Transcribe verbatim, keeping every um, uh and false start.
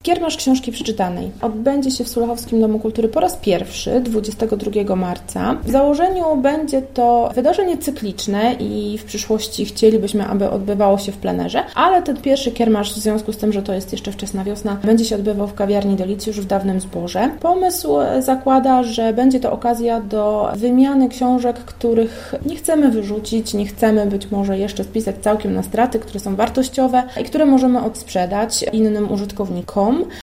Kiermasz Książki Przeczytanej odbędzie się w Sulechowskim Domu Kultury po raz pierwszy, dwudziestego drugiego marca. W założeniu będzie to wydarzenie cykliczne i w przyszłości chcielibyśmy, aby odbywało się w plenerze, ale ten pierwszy kiermasz, w związku z tym, że to jest jeszcze wczesna wiosna, będzie się odbywał w kawiarni Delicjusz w Dawnym Zborze. Pomysł zakłada, że będzie to okazja do wymiany książek, których nie chcemy wyrzucić, nie chcemy być może jeszcze spisać całkiem na straty, które są wartościowe i które możemy odsprzedać innym użytkownikom.